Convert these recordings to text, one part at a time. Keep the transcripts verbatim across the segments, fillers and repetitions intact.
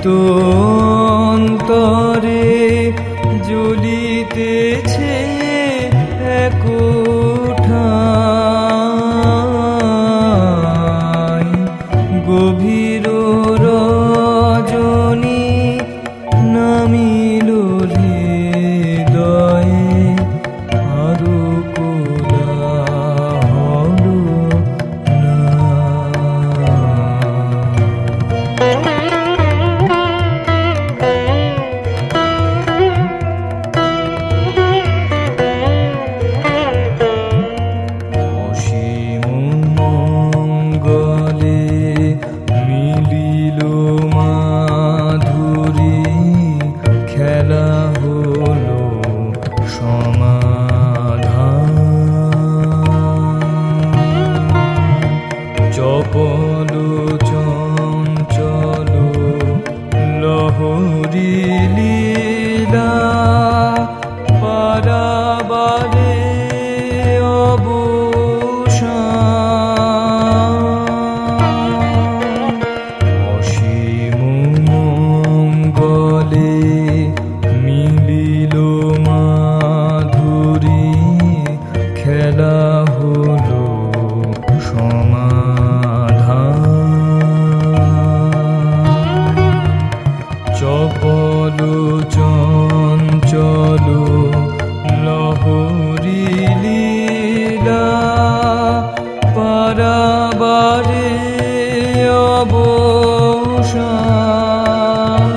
অন্তরে জ্বলিতেছে এক ঠাই, গভীর রজনী নামিল হৃদয়ে, আরো কোলাহল না। অসীম মঙ্গলে মিলিল মাধুরী, খেলা হলো সমাধান। চপল চঞ্চল লহরী লীলা, পারাবারে অবসান। অসীম মঙ্গলে মিলিল মাধুরী, খেলা হলো সমাধান। চপল চঞ্চল লহরী লীলা, পারাবারে অবসান।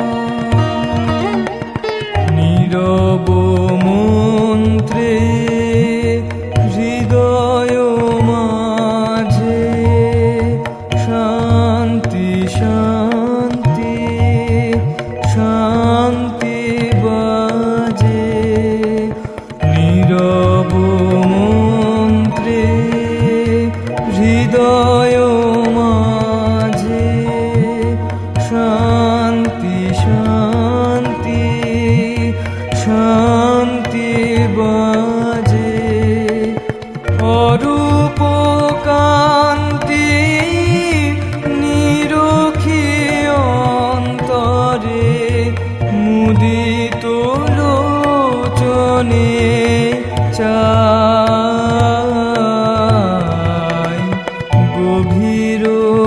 নীরব মন্ত্রে হৃদয় মাঝে শান্তি শান্তি শান্তি বাজে। নীরব মন্ত্রে হৃদয় মাঝে শান্তি শান্তি শান্তি বাজে। অরূপ কান্তি নিরখি অন্তরে, মুদিত লোচনে চাই, গভীর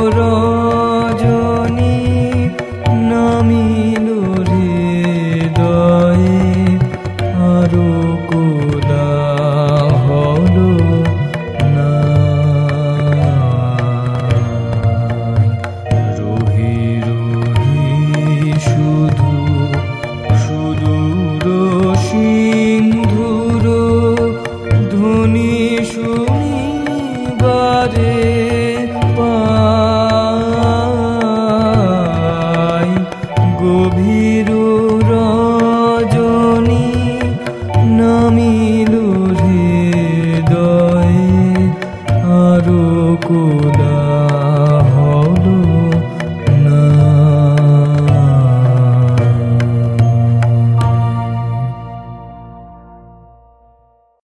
রজনী নামিল হৃদয়ে, আরো কোলাহল না। রহি রহি শুধু সুদূর সিন্ধুর ধ্বনি শুনিবারে,